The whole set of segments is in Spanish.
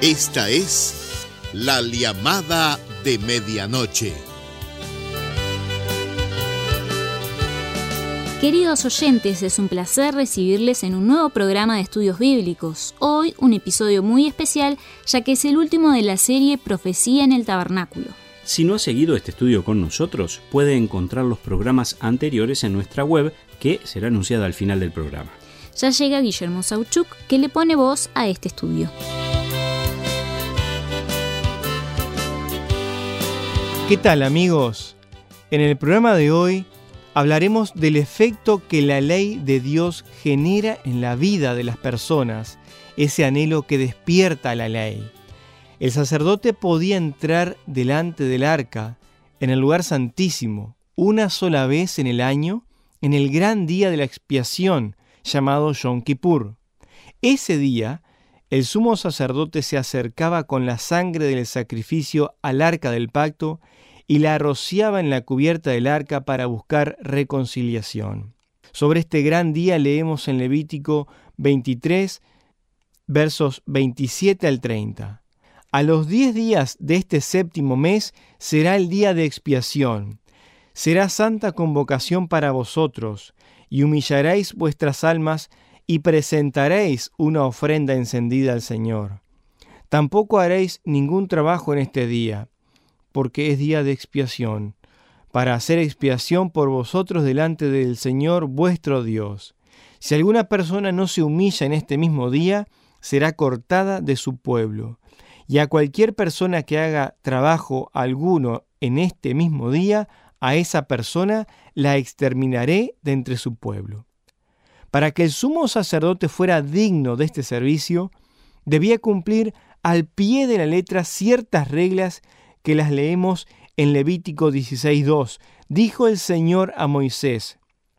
Esta es la llamada de medianoche. Queridos oyentes, es un placer recibirles en un nuevo programa de estudios bíblicos. Hoy un episodio muy especial, ya que es el último de la serie Profecía en el Tabernáculo. Si no ha seguido este estudio con nosotros, puede encontrar los programas anteriores en nuestra web, que será anunciada al final del programa. Ya llega Guillermo Sauchuk, que le pone voz a este estudio. ¿Qué tal, amigos? En el programa de hoy hablaremos del efecto que la ley de Dios genera en la vida de las personas, ese anhelo que despierta la ley. El sacerdote podía entrar delante del arca, en el lugar santísimo, una sola vez en el año, en el gran día de la expiación, llamado Yom Kippur. Ese día, el sumo sacerdote se acercaba con la sangre del sacrificio al arca del pacto y la rociaba en la cubierta del arca para buscar reconciliación. Sobre este gran día leemos en Levítico 23, versos 27 al 30. A los 10 días de este séptimo mes será el día de expiación. Será santa convocación para vosotros, y humillaréis vuestras almas y presentaréis una ofrenda encendida al Señor. Tampoco haréis ningún trabajo en este día, porque es día de expiación, para hacer expiación por vosotros delante del Señor vuestro Dios. Si alguna persona no se humilla en este mismo día, será cortada de su pueblo. Y a cualquier persona que haga trabajo alguno en este mismo día, a esa persona la exterminaré de entre su pueblo. Para que el sumo sacerdote fuera digno de este servicio, debía cumplir al pie de la letra ciertas reglas que las leemos en Levítico 16:2. Dijo el Señor a Moisés: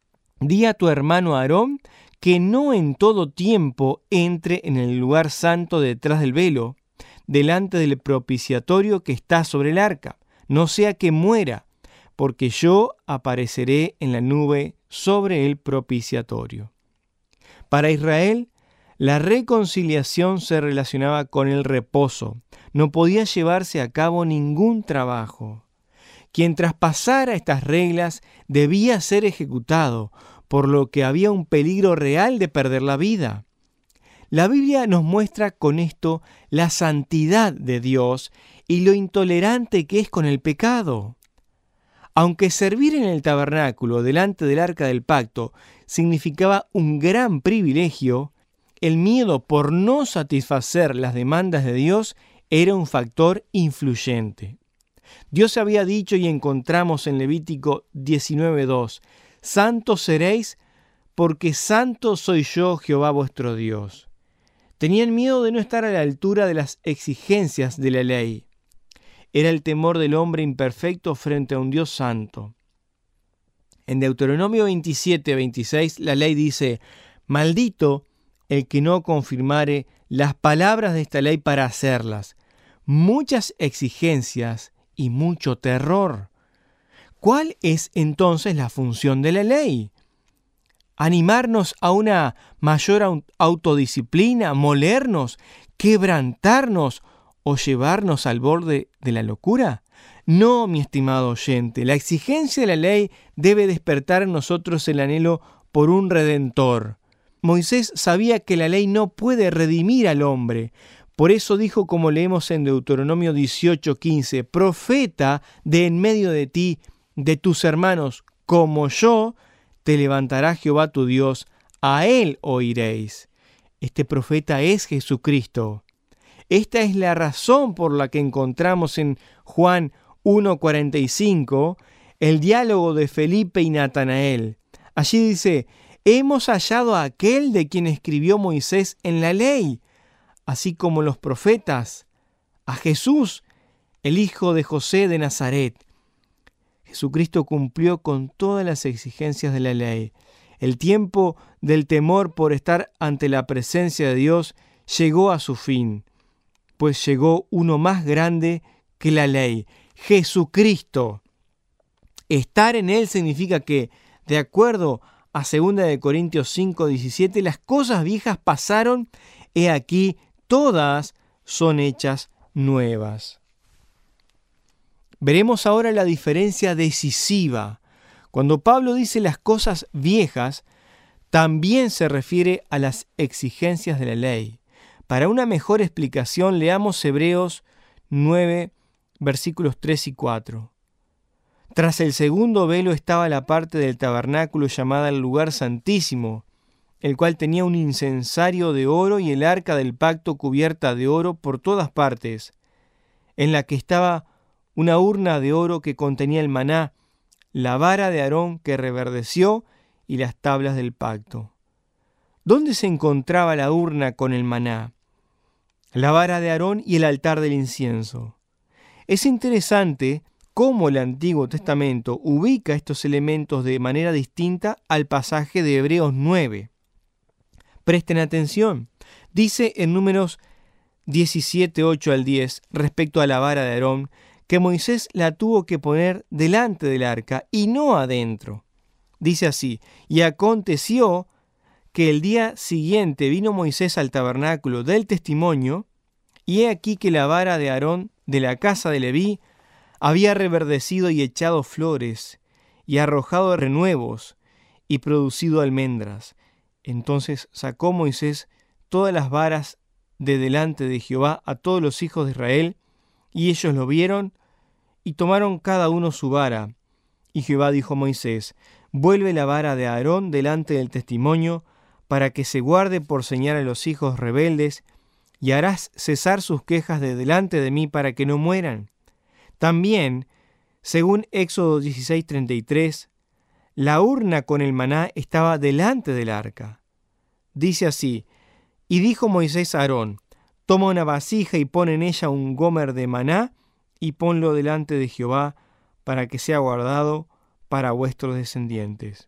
«Di a tu hermano Aarón que no en todo tiempo entre en el lugar santo detrás del velo, delante del propiciatorio que está sobre el arca, no sea que muera, porque yo apareceré en la nube sobre el propiciatorio». Para Israel, la reconciliación se relacionaba con el reposo. No podía llevarse a cabo ningún trabajo. Quien traspasara estas reglas debía ser ejecutado, por lo que había un peligro real de perder la vida. La Biblia nos muestra con esto la santidad de Dios y lo intolerante que es con el pecado. Aunque servir en el tabernáculo delante del arca del pacto significaba un gran privilegio, el miedo por no satisfacer las demandas de Dios era un factor influyente. Dios había dicho, y encontramos en Levítico 19:2, «Santos seréis, porque santo soy yo, Jehová vuestro Dios». Tenían miedo de no estar a la altura de las exigencias de la ley. Era el temor del hombre imperfecto frente a un Dios santo. En Deuteronomio 27:26 la ley dice: «Maldito el que no confirmare las palabras de esta ley para hacerlas». Muchas exigencias y mucho terror. ¿Cuál es entonces la función de la ley? ¿Animarnos a una mayor autodisciplina, molernos, quebrantarnos o llevarnos al borde de la locura? No, mi estimado oyente, la exigencia de la ley debe despertar en nosotros el anhelo por un redentor. Moisés sabía que la ley no puede redimir al hombre. Por eso dijo, como leemos en Deuteronomio 18:15, «Profeta de en medio de ti, de tus hermanos, como yo, te levantará Jehová tu Dios, a él oiréis». Este profeta es Jesucristo. Esta es la razón por la que encontramos en Juan 1:45 el diálogo de Felipe y Natanael. Allí dice: «Hemos hallado a aquel de quien escribió Moisés en la ley, así como los profetas, a Jesús, el hijo de José de Nazaret». Jesucristo cumplió con todas las exigencias de la ley. El tiempo del temor por estar ante la presencia de Dios llegó a su fin, pues llegó uno más grande que la ley, Jesucristo. Estar en Él significa que, de acuerdo a 2 Corintios 5:17, las cosas viejas pasaron, he aquí, todas son hechas nuevas. Veremos ahora la diferencia decisiva. Cuando Pablo dice las cosas viejas, también se refiere a las exigencias de la ley. Para una mejor explicación, leamos Hebreos 9, versículos 3 y 4. Tras el segundo velo estaba la parte del tabernáculo llamada el lugar santísimo, el cual tenía un incensario de oro y el arca del pacto cubierta de oro por todas partes, en la que estaba una urna de oro que contenía el maná, la vara de Aarón que reverdeció y las tablas del pacto. ¿Dónde se encontraba la urna con el maná, la vara de Aarón y el altar del incienso? Es interesante cómo el Antiguo Testamento ubica estos elementos de manera distinta al pasaje de Hebreos 9. Presten atención. Dice en Números 17, 8 al 10, respecto a la vara de Aarón, que Moisés la tuvo que poner delante del arca y no adentro. Dice así: y aconteció que el día siguiente vino Moisés al tabernáculo del testimonio, y he aquí que la vara de Aarón de la casa de Leví había reverdecido y echado flores, y arrojado renuevos, y producido almendras. Entonces sacó Moisés todas las varas de delante de Jehová a todos los hijos de Israel, y ellos lo vieron, y tomaron cada uno su vara. Y Jehová dijo a Moisés: vuelve la vara de Aarón delante del testimonio, para que se guarde por señal a los hijos rebeldes, y harás cesar sus quejas de delante de mí para que no mueran. También, según Éxodo 16:33, la urna con el maná estaba delante del arca. Dice así: y dijo Moisés a Aarón: toma una vasija y pon en ella un gomer de maná, y ponlo delante de Jehová, para que sea guardado para vuestros descendientes.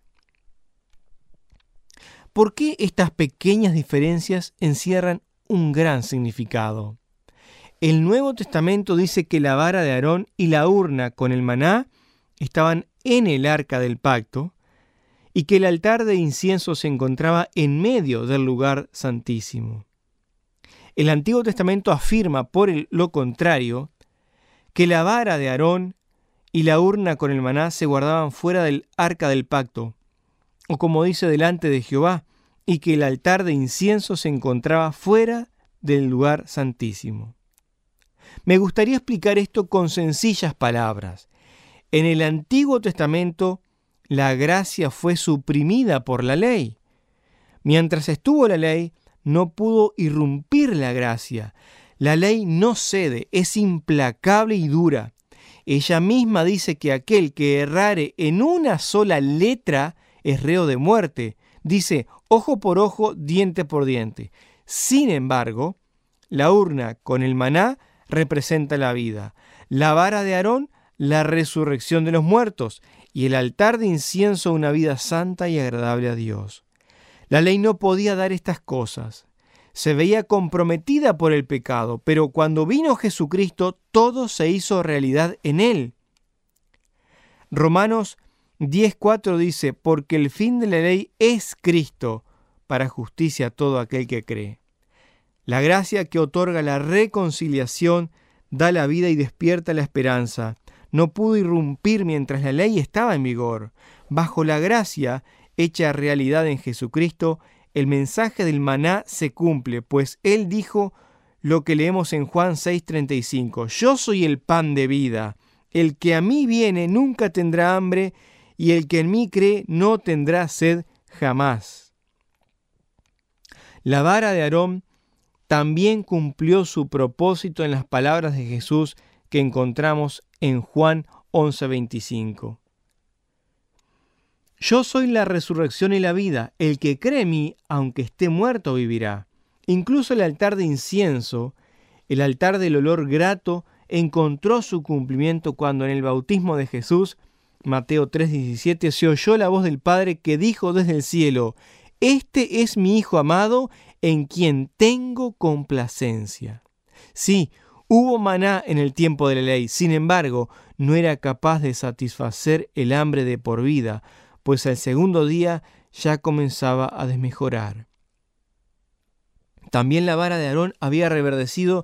¿Por qué estas pequeñas diferencias encierran un gran significado? El Nuevo Testamento dice que la vara de Aarón y la urna con el maná estaban en el arca del pacto, y que el altar de incienso se encontraba en medio del lugar santísimo. El Antiguo Testamento afirma, por lo contrario, que la vara de Aarón y la urna con el maná se guardaban fuera del arca del pacto, o como dice, delante de Jehová, y que el altar de incienso se encontraba fuera del lugar santísimo. Me gustaría explicar esto con sencillas palabras. En el Antiguo Testamento, la gracia fue suprimida por la ley. Mientras estuvo la ley, no pudo irrumpir la gracia. La ley no cede, es implacable y dura. Ella misma dice que aquel que errare en una sola letra es reo de muerte. Dice, ojo por ojo, diente por diente. Sin embargo, la urna con el maná representa la vida, la vara de Aarón, la resurrección de los muertos, y el altar de incienso, una vida santa y agradable a Dios. La ley no podía dar estas cosas. Se veía comprometida por el pecado, pero cuando vino Jesucristo, todo se hizo realidad en Él. Romanos 10:4 dice, porque el fin de la ley es Cristo, para justicia a todo aquel que cree. La gracia que otorga la reconciliación da la vida y despierta la esperanza. No pudo irrumpir mientras la ley estaba en vigor. Bajo la gracia, hecha realidad en Jesucristo, el mensaje del maná se cumple, pues Él dijo lo que leemos en Juan 6:35. Yo soy el pan de vida. El que a mí viene nunca tendrá hambre, y el que en mí cree no tendrá sed jamás. La vara de Aarón también cumplió su propósito en las palabras de Jesús que encontramos en Juan 11:25. Yo soy la resurrección y la vida. El que cree en mí, aunque esté muerto, vivirá. Incluso el altar de incienso, el altar del olor grato, encontró su cumplimiento cuando en el bautismo de Jesús, Mateo 3:17, se oyó la voz del Padre que dijo desde el cielo, este es mi Hijo amado, en quien tengo complacencia. Sí, hubo maná en el tiempo de la ley, sin embargo, no era capaz de satisfacer el hambre de por vida, pues al segundo día ya comenzaba a desmejorar. También la vara de Aarón había reverdecido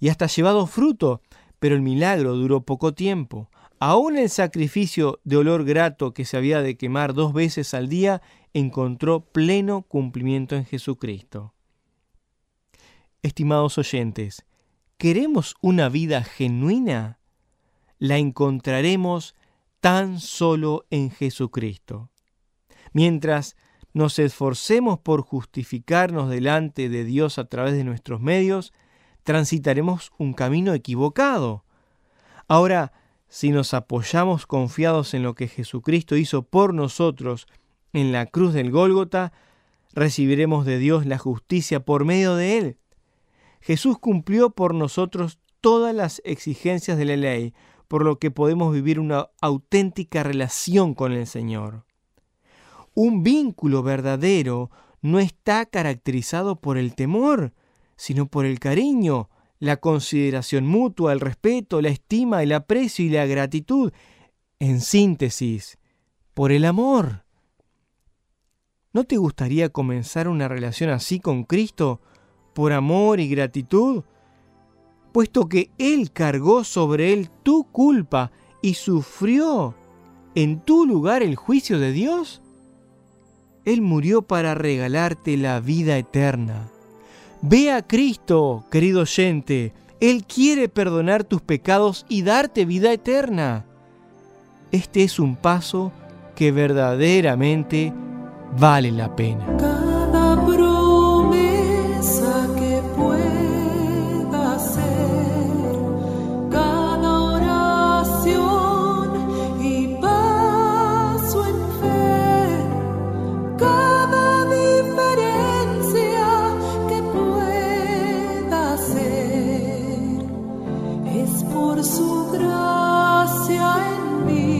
y hasta llevado fruto, pero el milagro duró poco tiempo. Aún el sacrificio de olor grato que se había de quemar 2 veces al día encontró pleno cumplimiento en Jesucristo. Estimados oyentes, ¿queremos una vida genuina? La encontraremos tan solo en Jesucristo. Mientras nos esforcemos por justificarnos delante de Dios a través de nuestros medios, transitaremos un camino equivocado. Ahora, si nos apoyamos confiados en lo que Jesucristo hizo por nosotros en la cruz del Gólgota, recibiremos de Dios la justicia por medio de Él. Jesús cumplió por nosotros todas las exigencias de la ley, por lo que podemos vivir una auténtica relación con el Señor. Un vínculo verdadero no está caracterizado por el temor, sino por el cariño, la consideración mutua, el respeto, la estima, el aprecio y la gratitud. En síntesis, por el amor. ¿No te gustaría comenzar una relación así con Cristo, por amor y gratitud? Puesto que Él cargó sobre Él tu culpa y sufrió en tu lugar el juicio de Dios. Él murió para regalarte la vida eterna. Ve a Cristo, querido oyente. Él quiere perdonar tus pecados y darte vida eterna. Este es un paso que verdaderamente vale la pena. Cada promesa que pueda hacer, cada oración y paso en fe, cada diferencia que pueda hacer, es por su gracia en mí.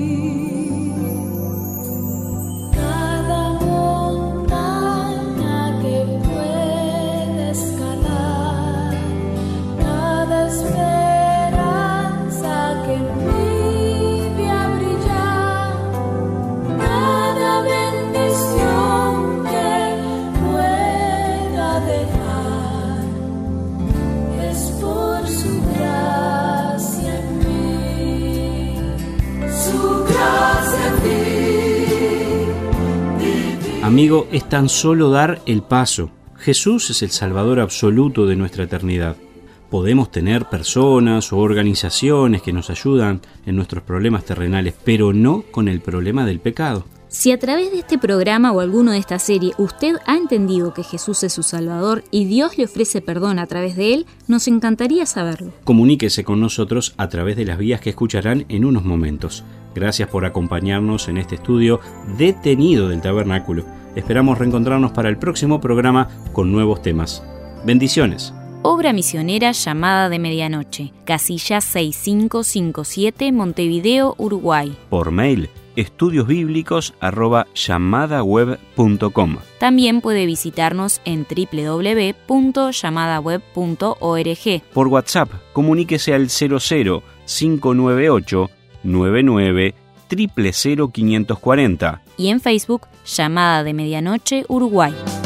Amigo, es tan solo dar el paso. Jesús es el Salvador absoluto de nuestra eternidad. Podemos tener personas o organizaciones que nos ayudan en nuestros problemas terrenales, pero no con el problema del pecado. Si a través de este programa o alguno de esta serie usted ha entendido que Jesús es su Salvador y Dios le ofrece perdón a través de él, nos encantaría saberlo. Comuníquese con nosotros a través de las vías que escucharán en unos momentos. Gracias por acompañarnos en este estudio detenido del Tabernáculo. Esperamos reencontrarnos para el próximo programa con nuevos temas. Bendiciones. Obra misionera Llamada de Medianoche, casilla 6557, Montevideo, Uruguay. Por mail, estudiosbiblicos@llamadaweb.com. También puede visitarnos en www.llamadaweb.org. Por WhatsApp, comuníquese al 00 598 99 000 540. Y en Facebook, Llamada de Medianoche, Uruguay.